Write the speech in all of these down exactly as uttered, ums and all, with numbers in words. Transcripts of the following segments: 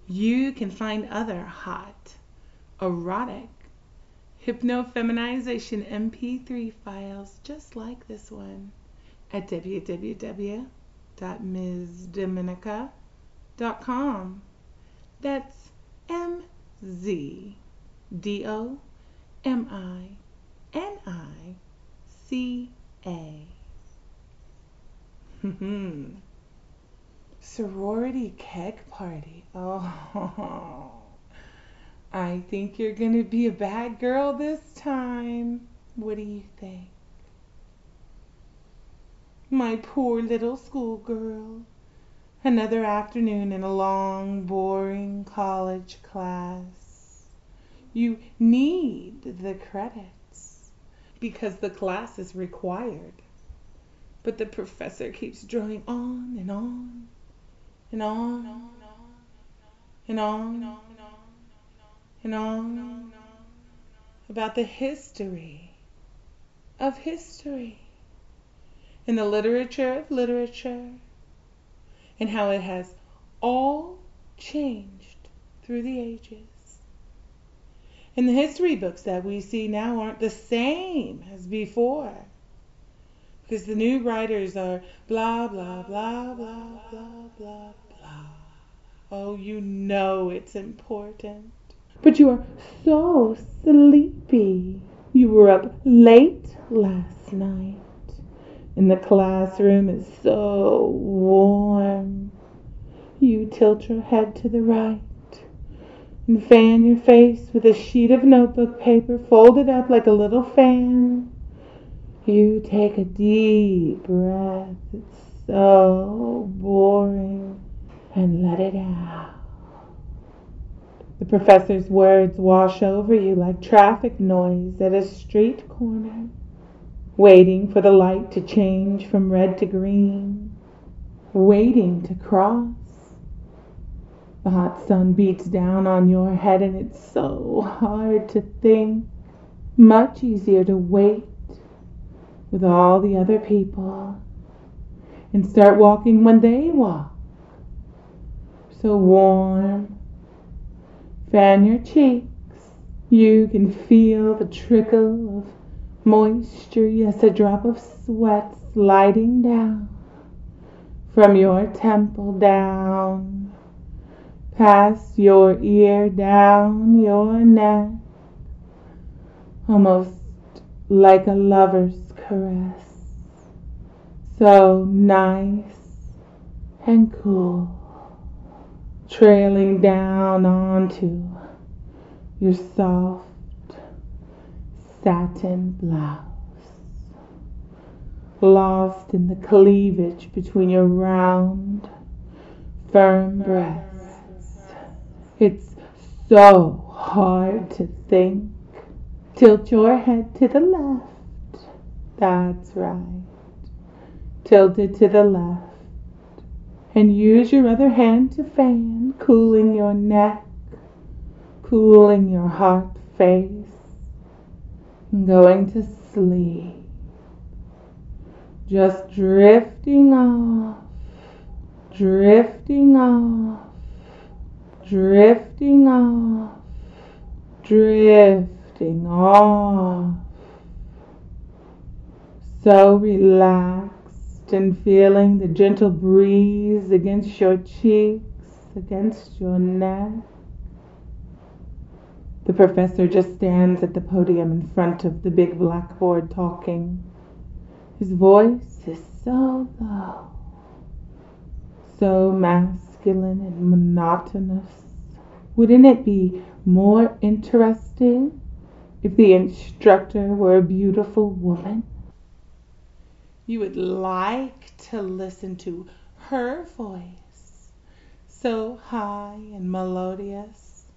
You can find other hot, erotic, hypnofeminization M P three files just like this one at w w w dot ms dominica dot com. That's M Z D O M I N I C A. Sorority keg party. Oh, I think you're going to be a bad girl this time. What do you think? My poor little schoolgirl. Another afternoon in a long, boring college class. You need the credits because the class is required. But the professor keeps drawing on and on and on and on and on about the history of history and the literature of literature and how it has all changed through the ages. And the history books that we see now aren't the same as before because the new writers are blah, blah, blah, blah, blah, blah, blah. Oh, you know it's important. But you are so sleepy. You were up late last night. And the classroom is so warm. You tilt your head to the right and fan your face with a sheet of notebook paper folded up like a little fan. You take a deep breath. It's so boring. And let it out. The professor's words wash over you like traffic noise at a street corner, waiting for the light to change from red to green, waiting to cross. The hot sun beats down on your head and it's so hard to think. Much easier to wait with all the other people and start walking when they walk. So warm. Fan your cheeks. You can feel the trickle of moisture, yes, a drop of sweat sliding down from your temple down, past your ear, down your neck, almost like a lover's caress. So nice and cool. Trailing down onto your soft satin blouse, lost in the cleavage between your round, firm breasts. It's so hard to think. Tilt your head to the left. That's right. Tilt it to the left. And use your other hand to fan, cooling your neck, cooling your hot face, and going to sleep. Just drifting off, drifting off, drifting off, drifting off. So relaxed. And feeling the gentle breeze against your cheeks, against your neck. The professor just stands at the podium in front of the big blackboard talking. His voice is so low, so masculine and monotonous. Wouldn't it be more interesting if the instructor were a beautiful woman? You would like to listen to her voice, so high and melodious.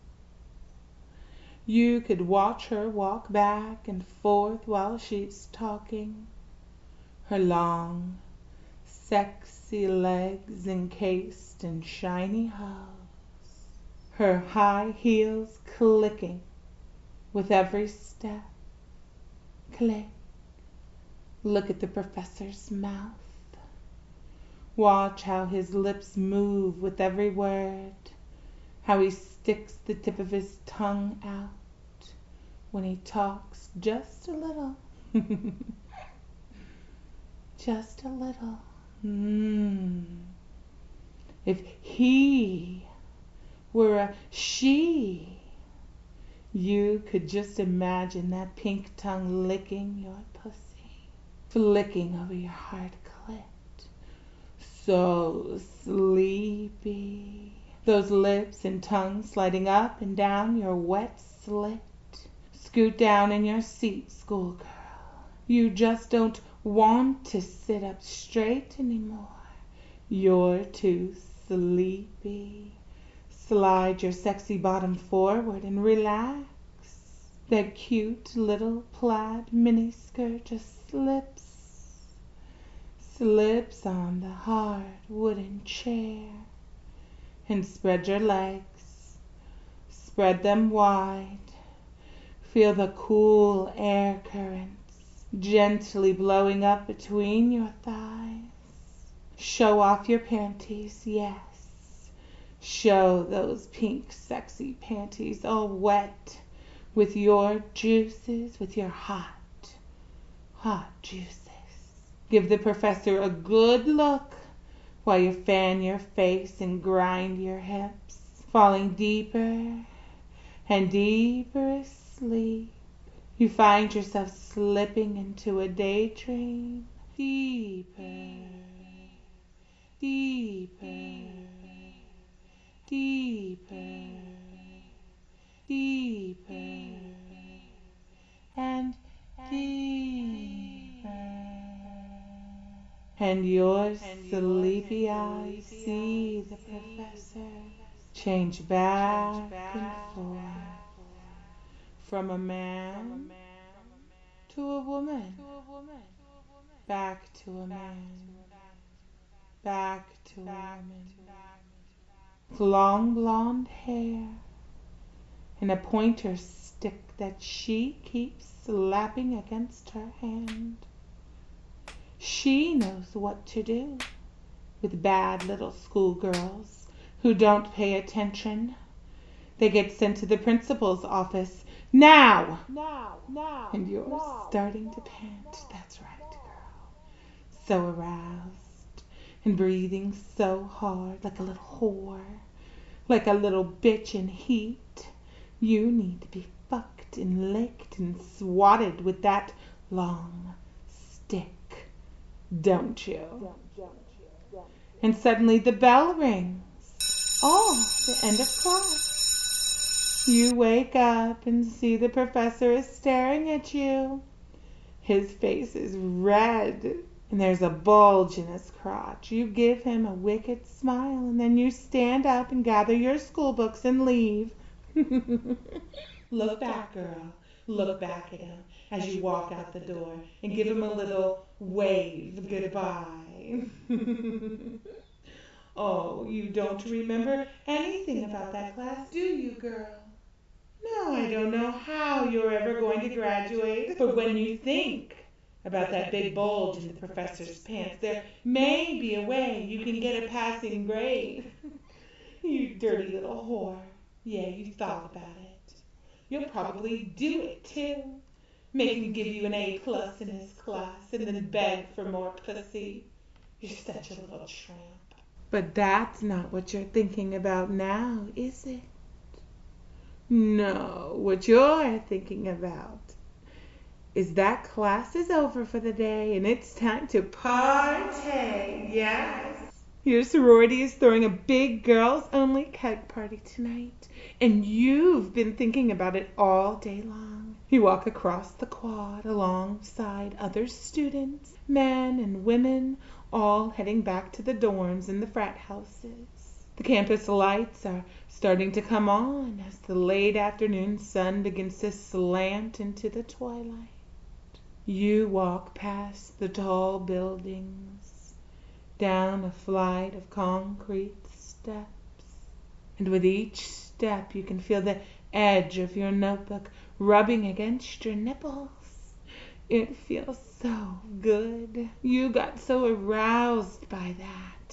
You could watch her walk back and forth while she's talking, her long, sexy legs encased in shiny hose, her high heels clicking with every step. Click. Look at the professor's mouth. Watch how his lips move with every word, how he sticks the tip of his tongue out when he talks just a little. Just a little. Mm. If he were a she, you could just imagine that pink tongue licking your pussy, flicking over your hard clit. So sleepy. Those lips and tongue sliding up and down your wet slit. Scoot down in your seat, schoolgirl. You just don't want to sit up straight anymore. You're too sleepy. Slide your sexy bottom forward and relax. That cute little plaid miniskirt just slips. Slips on the hard wooden chair. And spread your legs. Spread them wide. Feel the cool air currents gently blowing up between your thighs. Show off your panties, yes. Show those pink sexy panties all wet with your juices, with your hot, hot juices. Give the professor a good look while you fan your face and grind your hips, falling deeper and deeper asleep. You find yourself slipping into a daydream. Deeper, deeper, deeper, deeper, and deeper. And your sleepy eyes see the professor change back and forth from a man to a woman, back to a man, back to a woman, with long blonde hair and a pointer stick that she keeps slapping against her hand. She knows what to do with bad little schoolgirls who don't pay attention. They get sent to the principal's office. Now! Now! Now! And you're now, starting to pant. Now, That's right, girl. So aroused and breathing so hard like a little whore, like a little bitch in heat. You need to be fucked and licked and swatted with that long stick, don't you? And suddenly the bell rings. Oh, the end of class. You wake up and see the professor is staring at you. His face is red and there's a bulge in his crotch. You give him a wicked smile and then you stand up and gather your school books and leave. Look back, girl. Look back at him as you walk out the door and give him a little wave goodbye. Oh, you don't remember anything about that class, do you, girl? No, I don't know how you're ever going to graduate, but when you think about that big bulge in the professor's pants, there may be a way you can get a passing grade. You dirty little whore. Yeah, you thought about it. You'll probably do it, too. Make him give you an A plus in his class and then beg for more pussy. You're such a little tramp. But that's not what you're thinking about now, is it? No, what you're thinking about is that class is over for the day and it's time to party, yes. Your sorority is throwing a big girls-only keg party tonight, and you've been thinking about it all day long. You walk across the quad alongside other students, men and women, all heading back to the dorms and the frat houses. The campus lights are starting to come on as the late afternoon sun begins to slant into the twilight. You walk past the tall buildings, down a flight of concrete steps, and with each step you can feel the edge of your notebook rubbing against your nipples. It feels so good. You got so aroused by that.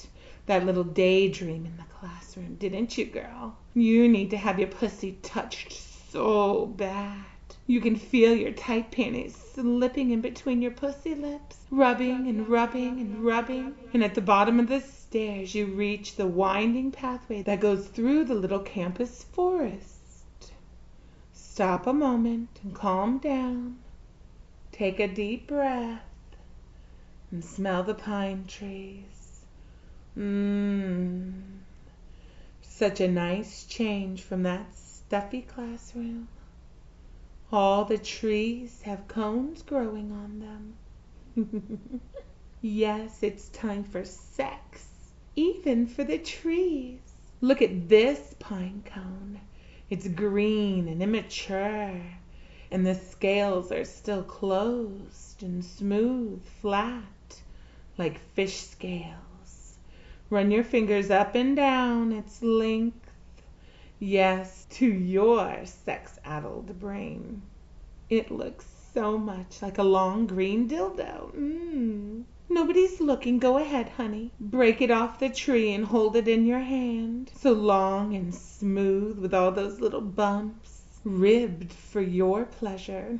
that little daydream in the classroom, didn't you, girl? You need to have your pussy touched so bad. You can feel your tight panties slipping in between your pussy lips, rubbing and rubbing and rubbing. And at the bottom of the stairs, you reach the winding pathway that goes through the little campus forest. Stop a moment and calm down. Take a deep breath and smell the pine trees. Mmm. Such a nice change from that stuffy classroom. All the trees have cones growing on them. Yes, it's time for sex, even for the trees. Look at this pine cone. It's green and immature, and the scales are still closed and smooth, flat, like fish scales. Run your fingers up and down its length. Yes, to your sex-addled brain. It looks so much like a long green dildo. Mmm. Nobody's looking. Go ahead, honey. Break it off the tree and hold it in your hand. So long and smooth with all those little bumps, ribbed for your pleasure.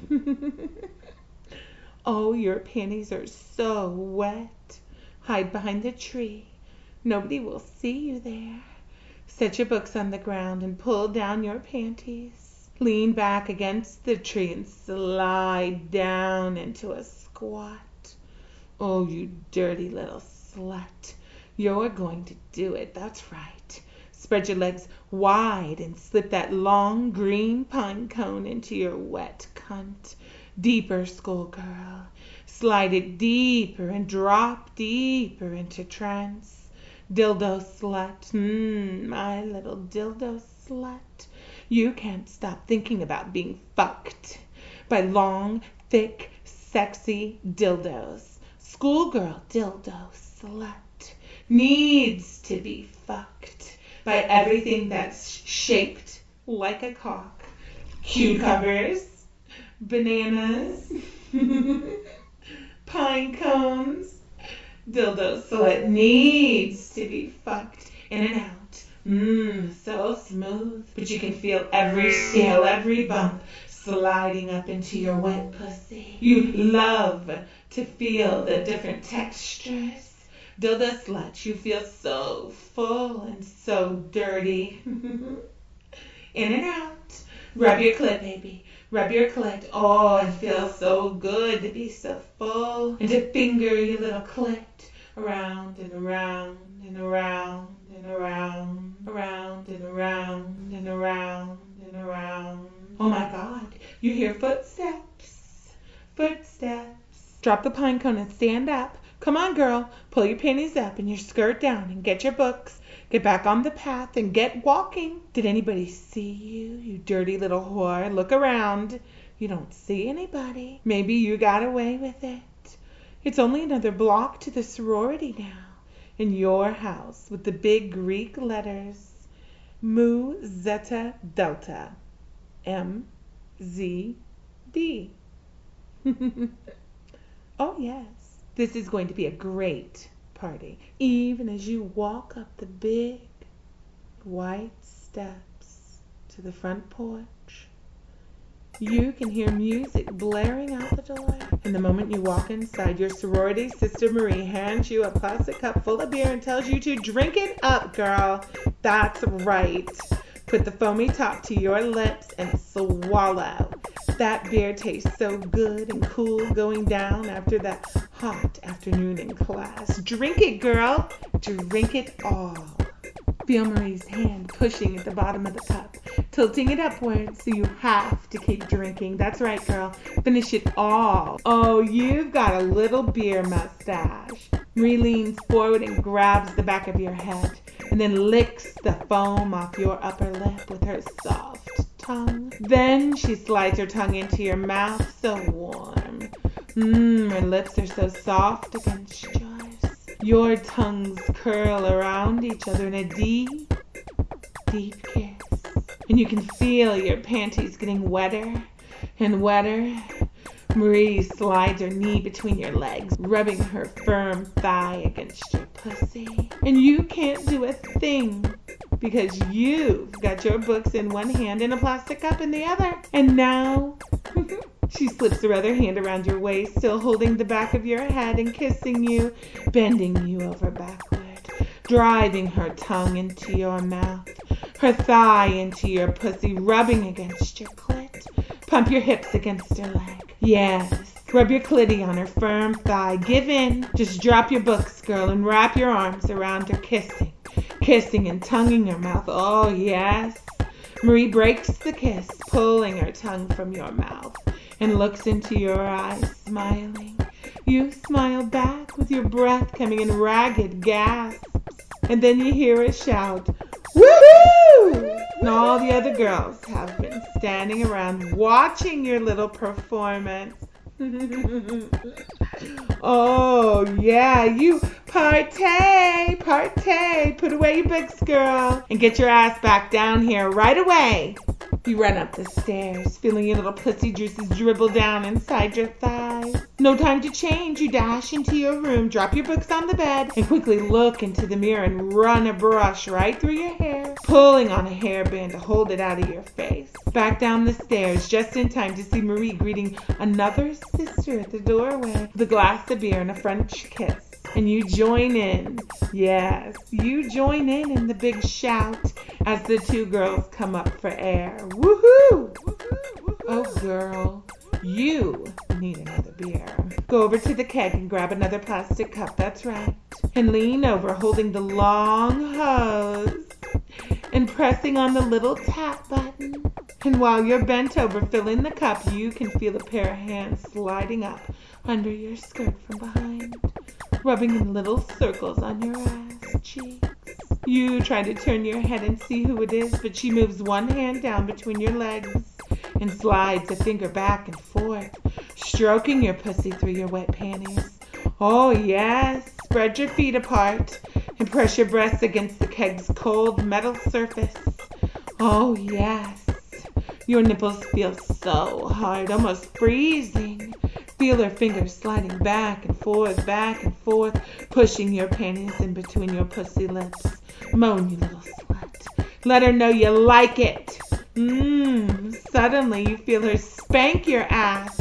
Oh, your panties are so wet. Hide behind the tree. Nobody will see you there. Set your books on the ground and pull down your panties. Lean back against the tree and slide down into a squat. Oh, you dirty little slut. You're going to do it. That's right. Spread your legs wide and slip that long green pine cone into your wet cunt. Deeper, schoolgirl. Slide it deeper and drop deeper into trance. Dildo slut, mmm, my little dildo slut. You can't stop thinking about being fucked by long, thick, sexy dildos. Schoolgirl dildo slut needs to be fucked by everything that's shaped like a cock. Cucumbers, bananas, pine cones. Dildo slut needs to be fucked in and out. Mmm, so smooth. But you can feel every scale, every bump sliding up into your wet pussy. You love to feel the different textures. Dildo slut, you feel so full and so dirty. In and out. Rub your clit, baby. Rub your clit. Oh, it feels so good to be so full. And to finger your little clit around and around and around and around, around and around and around and around. Oh my God, you hear footsteps. Footsteps. Drop the pine cone and stand up. Come on, girl. Pull your panties up and your skirt down and get your books. Get back on the path and get walking. Did anybody see you, you dirty little whore? Look around. You don't see anybody. Maybe you got away with it. It's only another block to the sorority now. In your house with the big Greek letters. Mu Zeta Delta. M Z D. Oh yes. This is going to be a great party. Even as you walk up the big white steps to the front porch, you can hear music blaring out the door. And the moment you walk inside, your sorority sister Marie hands you a plastic cup full of beer and tells you to drink it up, girl. That's right. Put the foamy top to your lips and swallow. That beer tastes so good and cool going down after that hot afternoon in class. Drink it, girl. Drink it all. Feel Marie's hand pushing at the bottom of the cup, tilting it upwards so you have to keep drinking. That's right, girl. Finish it all. Oh, you've got a little beer mustache. Marie leans forward and grabs the back of your head and then licks the foam off your upper lip with her soft tongue. Then she slides her tongue into your mouth, so warm. Mmm, her lips are so soft against yours. Your tongues curl around each other in a deep, deep kiss. And you can feel your panties getting wetter and wetter. Marie slides her knee between your legs, rubbing her firm thigh against your pussy. And you can't do a thing because you've got your books in one hand and a plastic cup in the other. And now she slips her other hand around your waist, still holding the back of your head and kissing you, bending you over backward, driving her tongue into your mouth, her thigh into your pussy, rubbing against your clit. Pump your hips against her leg. Yes. Rub your clitty on her firm thigh. Give in. Just drop your books, girl, and wrap your arms around her, kissing, kissing and tonguing her mouth. Oh, yes. Marie breaks the kiss, pulling her tongue from your mouth, and looks into your eyes, smiling. You smile back with your breath coming in ragged gasps. And then you hear a shout, woohoo! And all the other girls have been standing around watching your little performance. Oh, yeah, you partay, partay. Put away your books, girl, and get your ass back down here right away. You run up the stairs, feeling your little pussy juices dribble down inside your thighs. No time to change. You dash into your room, drop your books on the bed, and quickly look into the mirror and run a brush right through your hair, pulling on a hairband to hold it out of your face. Back down the stairs, just in time to see Marie greeting another sister at the doorway with a glass of beer and a French kiss. And you join in. Yes, you join in in the big shout as the two girls come up for air. Woohoo! Oh, girl, you need another beer. Go over to the keg and grab another plastic cup, that's right. And lean over holding the long hose and pressing on the little tap button. And while you're bent over filling the cup, you can feel a pair of hands sliding up under your skirt from behind, rubbing in little circles on your ass cheeks. You try to turn your head and see who it is, but she moves one hand down between your legs and slides a finger back and forth, stroking your pussy through your wet panties. Oh, yes. Spread your feet apart and press your breasts against the keg's cold metal surface. Oh, yes. Your nipples feel so hard, almost freezing. Feel her fingers sliding back and forth, back and forth, pushing your panties in between your pussy lips. Moan, you little slut. Let her know you like it. Mmm. Suddenly you feel her spank your ass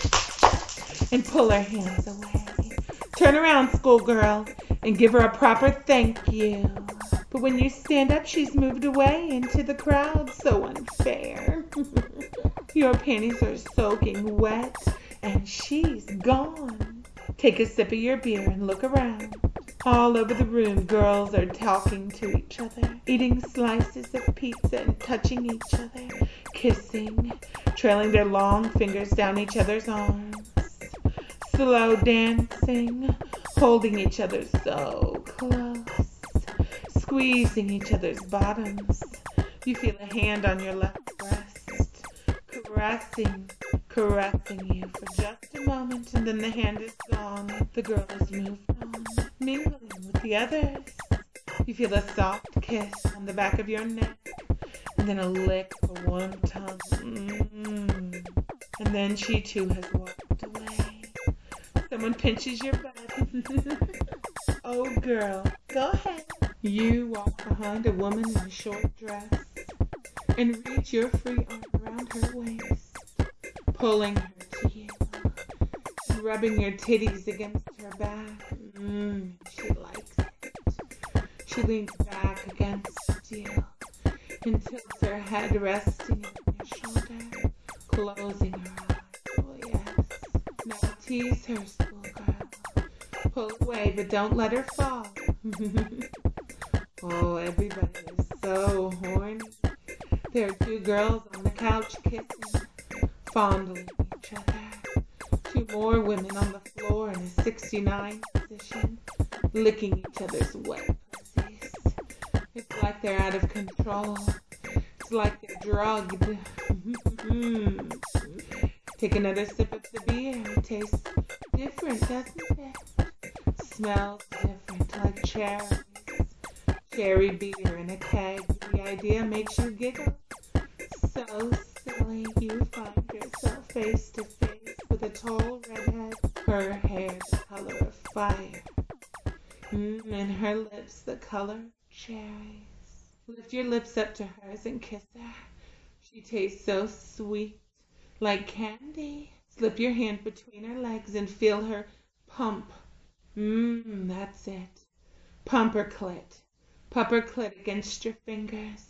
and pull her hands away. Turn around, schoolgirl, and give her a proper thank you. But when you stand up, she's moved away into the crowd. So unfair. Your panties are soaking wet, and she's gone. Take a sip of your beer and look around. All over the room, girls are talking to each other, eating slices of pizza and touching each other, kissing, trailing their long fingers down each other's arms, slow dancing, holding each other so close, squeezing each other's bottoms. You feel a hand on your left breast, caressing, caressing you for just a moment, and then the hand is gone. The girl has moved on, mingling with the others. You feel a soft kiss on the back of your neck, and then a lick for one tongue. Mm. And then she too has walked away. Someone pinches your butt. Oh, girl, go ahead. You walk behind a woman in a short dress and reach your free arm around her waist, pulling her to you, and rubbing your titties against her back. Mmm, she likes it. She leans back against you and tilts her head, resting on your shoulder, closing her eyes. Oh, yes. Now tease her, schoolgirl. Pull away, but don't let her fall. Oh, everybody is so horny. There are two girls on the couch kissing, fondling each other. Two more women on the floor in a sixty-nine position, licking each other's wet pussies. It's like they're out of control. It's like they're drugged. Take another sip of the beer. It tastes different, doesn't it? Smells different, like cherries. Cherry beer in a keg. The idea makes you giggle. So silly, you find yourself face to face with a tall redhead, her hair the color of fire. Mm-hmm. and her lips the color of cherries. Lift your lips up to hers and kiss her. She tastes so sweet, like candy. Slip your hand between her legs and feel her pump. Mmm, that's it. Pump her clit. Pump her clit against your fingers.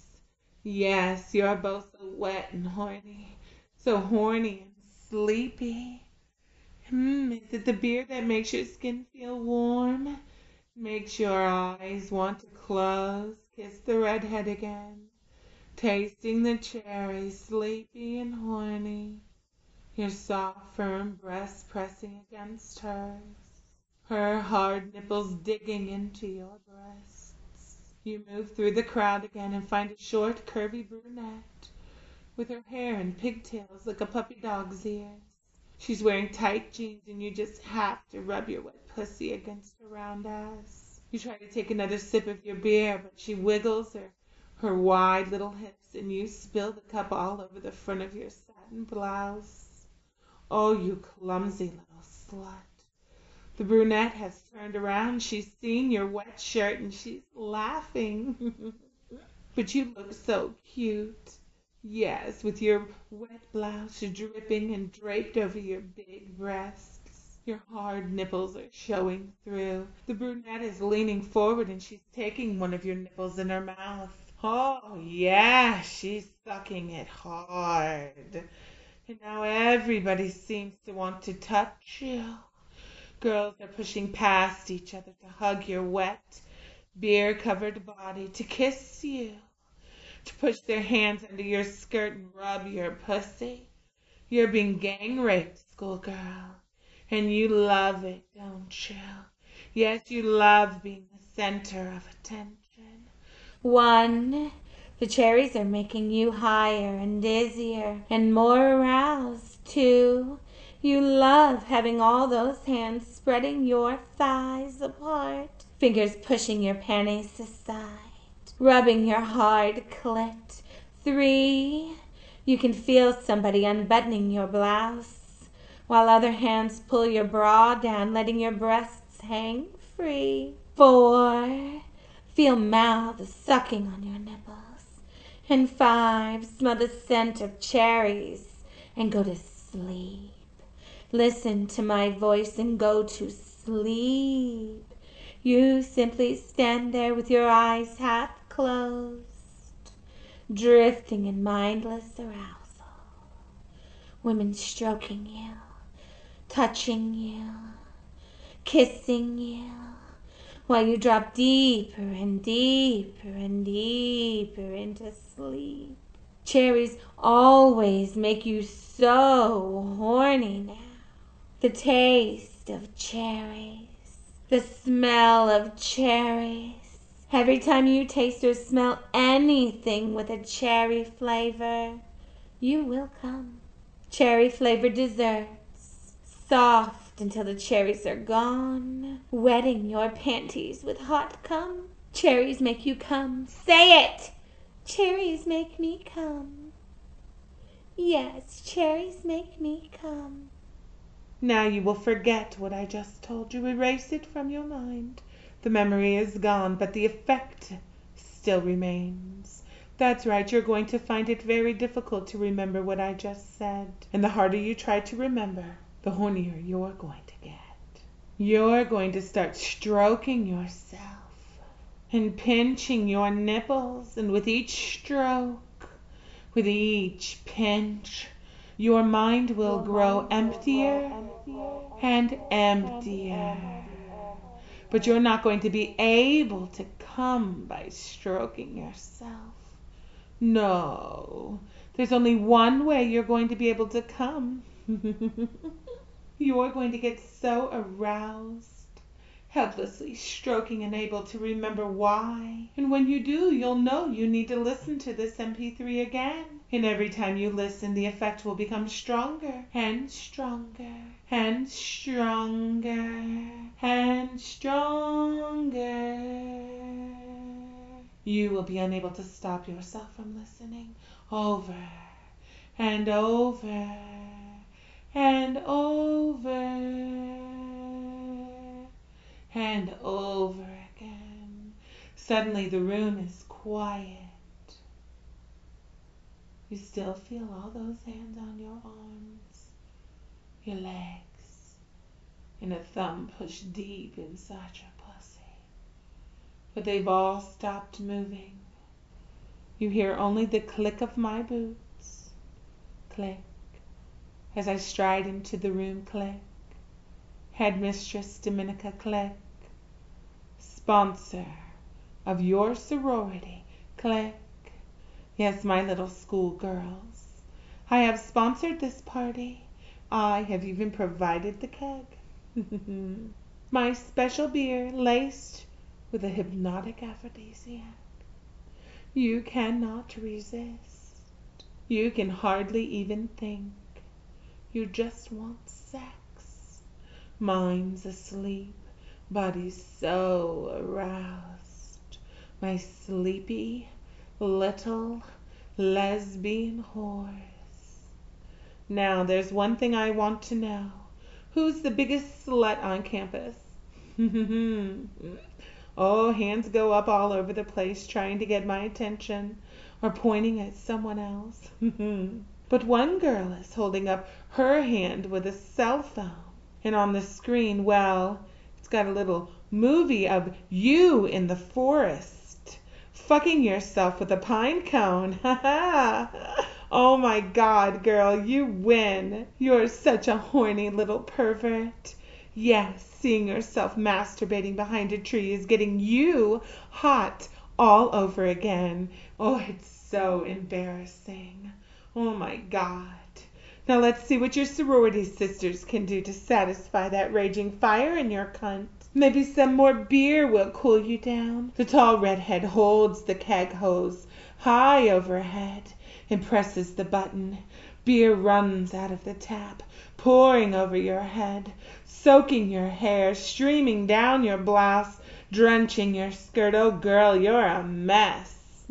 Yes, you're both so wet and horny. So horny and sleepy. Hmm, is it the beer that makes your skin feel warm? Makes your eyes want to close? Kiss the redhead again. Tasting the cherry, sleepy and horny. Your soft, firm breast pressing against hers. Her hard nipples digging into your breasts. You move through the crowd again and find a short, curvy brunette with her hair in pigtails like a puppy dog's ears. She's wearing tight jeans and you just have to rub your wet pussy against her round ass. You try to take another sip of your beer, but she wiggles her, her wide little hips and you spill the cup all over the front of your satin blouse. Oh, you clumsy little slut. The brunette has turned around. She's seen your wet shirt and she's laughing. But you look so cute. Yes, with your wet blouse dripping and draped over your big breasts. Your hard nipples are showing through. The brunette is leaning forward and she's taking one of your nipples in her mouth. Oh, yeah, she's sucking it hard. And now everybody seems to want to touch you. Girls are pushing past each other to hug your wet, beer-covered body, to kiss you, to push their hands under your skirt and rub your pussy. You're being gang raped, schoolgirl, and you love it, don't you? Yes, you love being the center of attention. One, the cherries are making you higher and dizzier and more aroused. Two, you love having all those hands spreading your thighs apart, fingers pushing your panties aside, rubbing your hard clit. Three, you can feel somebody unbuttoning your blouse, while other hands pull your bra down, letting your breasts hang free. Four, feel mouths sucking on your nipples. And five, smell the scent of cherries and go to sleep. Listen to my voice and go to sleep. You simply stand there with your eyes half closed, drifting in mindless arousal. Women stroking you, touching you, kissing you, while you drop deeper and deeper and deeper into sleep. Cherries always make you so horny now. The taste of cherries, the smell of cherries. Every time you taste or smell anything with a cherry flavor, you will come. Cherry flavored desserts, soft until the cherries are gone, wetting your panties with hot cum. Cherries make you come. Say it! Cherries make me come. Yes, cherries make me come. Now you will forget what I just told you. Erase it from your mind. The memory is gone, but the effect still remains. That's right, you're going to find it very difficult to remember what I just said. And the harder you try to remember, the hornier you're going to get. You're going to start stroking yourself and pinching your nipples, and with each stroke, with each pinch, your mind will grow emptier and emptier. But you're not going to be able to come by stroking yourself. No, there's only one way you're going to be able to come. You're going to get so aroused, helplessly stroking and able to remember why. And when you do, you'll know you need to listen to this M P three again. And every time you listen, the effect will become stronger and stronger and stronger and stronger. You will be unable to stop yourself from listening over and over and over and over again. Suddenly the room is quiet. You still feel all those hands on your arms, your legs, and a thumb pushed deep inside your pussy. But they've all stopped moving. You hear only the click of my boots. Click. As I stride into the room, click. Headmistress Dominica, click. Sponsor of your sorority, click. Yes, my little schoolgirls, I have sponsored this party. I have even provided the keg. My special beer laced with a hypnotic aphrodisiac. You cannot resist. You can hardly even think. You just want sex. Mind's asleep, body's so aroused. My sleepy little lesbian whores. Now there's one thing I want to know. Who's the biggest slut on campus? Oh, hands go up all over the place trying to get my attention or pointing at someone else. But one girl is holding up her hand with a cell phone. And on the screen, well, it's got a little movie of you in the forest, fucking yourself with a pine cone. Ha ha! Oh my God, girl, you win. You're such a horny little pervert. Yes, seeing yourself masturbating behind a tree is getting you hot all over again. Oh, it's so embarrassing. Oh my God. Now let's see what your sorority sisters can do to satisfy that raging fire in your cunt. Maybe some more beer will cool you down. The tall redhead holds the keg hose high overhead and presses the button. Beer runs out of the tap, pouring over your head, soaking your hair, streaming down your blouse, drenching your skirt. Oh, girl, you're a mess.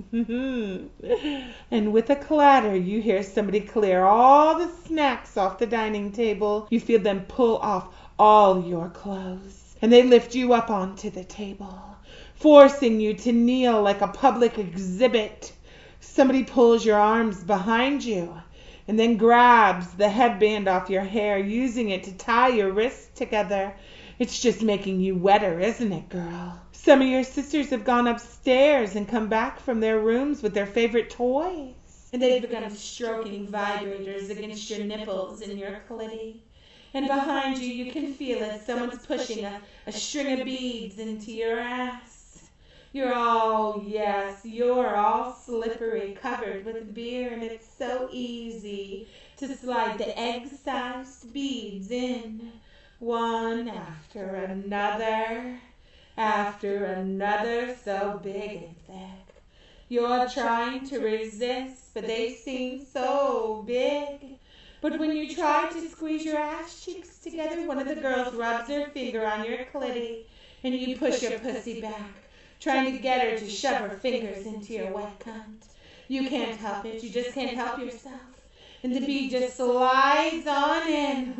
And with a clatter, you hear somebody clear all the snacks off the dining table. You feel them pull off all your clothes, and they lift you up onto the table, forcing you to kneel like a public exhibit. Somebody pulls your arms behind you and then grabs the headband off your hair, using it to tie your wrists together. It's just making you wetter, isn't it, girl? Some of your sisters have gone upstairs and come back from their rooms with their favorite toys. And they've begun stroking vibrators against your nipples and your clitty. And behind you, you can feel it. Someone's pushing a, a string of beads into your ass. You're all, yes, you're all slippery, covered with beer, and it's so easy to slide the egg-sized beads in, one after another, after another, so big and thick. You're trying to resist, but they seem so big. But when you try to squeeze your ass cheeks together, one of the girls rubs her finger on your clitty, and you push your pussy back, trying to get her to shove her fingers into your wet cunt. You can't help it. You just can't help yourself. And the bead just slides on in.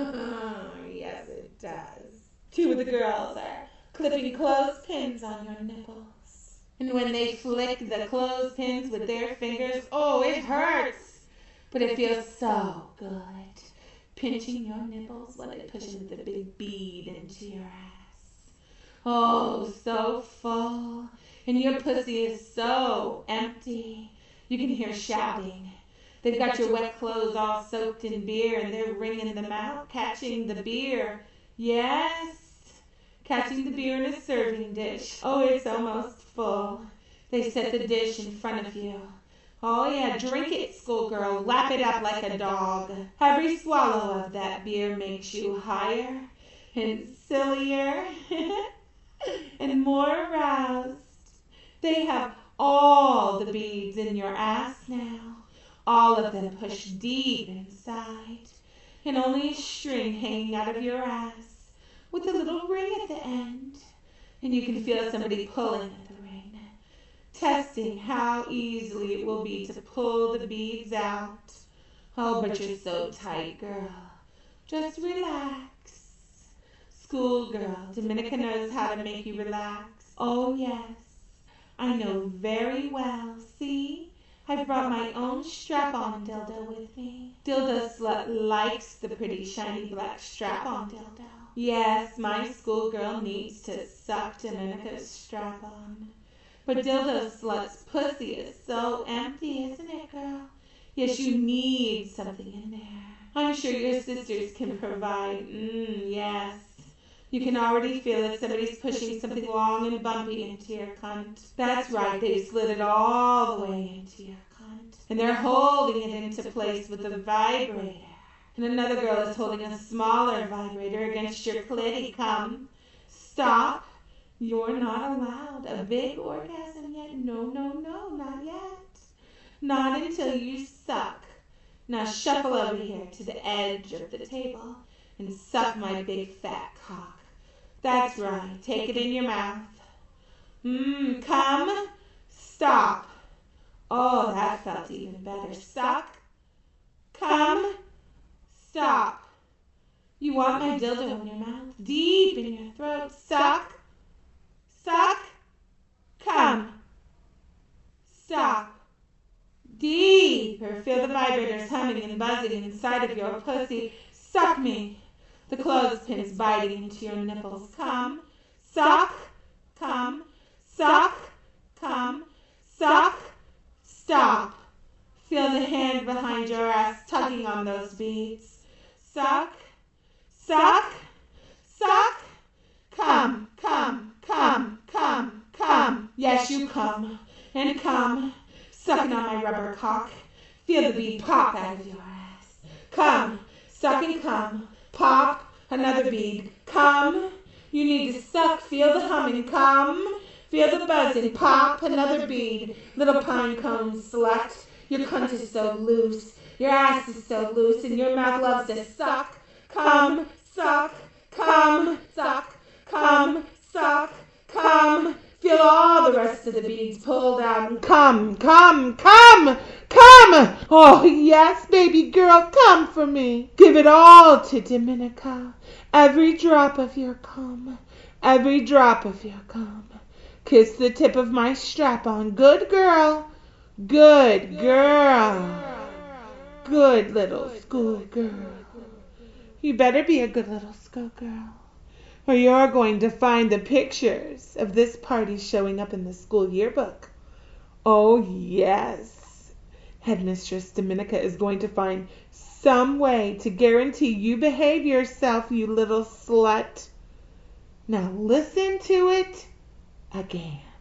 Yes, it does. Two of the girls are clipping clothespins on your nipples. And when they flick the clothespins with their fingers, oh, it hurts. But it feels so good. Pinching your nipples while they push the big bead into your ass. Oh, so full. And your pussy is so empty. You can hear shouting. They've got your wet clothes all soaked in beer, and they're wringing them out, catching the beer. Yes, catching the beer in a serving dish. Oh, it's almost full. They set the dish in front of you. Oh, yeah, drink it, schoolgirl. Lap it up like a dog. Every swallow of that beer makes you higher and sillier and more aroused. They have all the beads in your ass now, all of them pushed deep inside, and only a string hanging out of your ass with a little ring at the end. And you can feel somebody pulling at the ring, testing how easily it will be to pull the beads out. Oh, but you're so tight, girl. Just relax. Schoolgirl, Dominica knows how to make you relax. Oh, yes. I know very well. See? I've brought my own strap-on dildo with me. Dildo Slut likes the pretty shiny black strap-on dildo. Yes, my schoolgirl needs to suck Domenica's strap-on. But Dildo Slut's pussy is so empty, isn't it, girl? Yes, you need something in there. I'm sure your sisters can provide. Mmm, yes. You can already feel that somebody's pushing something long and bumpy into your cunt. That's right, they've slid it all the way into your cunt. And they're holding it into place with a vibrator. And another girl is holding a smaller vibrator against your clitty. Come. Stop. You're not allowed a big orgasm yet. No, no, no, not yet. Not until you suck. Now shuffle over here to the edge of the table and suck my big fat cock. That's right. Take it in your mouth. Mmm, come. Stop. Oh, that felt even better. Suck. Come. Stop. You want my dildo in your mouth? Deep in your throat. Suck. Suck. Come. Stop. Deeper. Feel the vibrators humming and buzzing inside of your pussy. Suck me. The clothespins biting into your nipples. Come. Suck. Come. Suck. Come. Suck. Stop. Feel the hand behind your ass tugging on those beads. Suck. Suck. Suck. Come. Come. Come. Come. Come. Yes, you come. And come. Sucking on my rubber cock. Feel the bead pop out of your ass. Come. Suck and come. Pop. Another bead. Come. You need to suck. Feel the humming. Come. Feel the buzzing. Pop. Another bead. Little pine cone slut. Your cunt is so loose. Your ass is so loose. And your mouth loves to suck. Come. Suck. Come. Suck. Come. Suck. Come. Feel all the rest of the beads pulled out and come, come, come, come. Oh, yes, baby girl, come for me. Give it all to Domenica. Every drop of your cum. Every drop of your cum. Kiss the tip of my strap-on. Good girl. Good girl. Good little schoolgirl. You better be a good little schoolgirl, or you're going to find the pictures of this party showing up in the school yearbook. Oh, yes. Headmistress Domenica is going to find some way to guarantee you behave yourself, you little slut. Now listen to it again.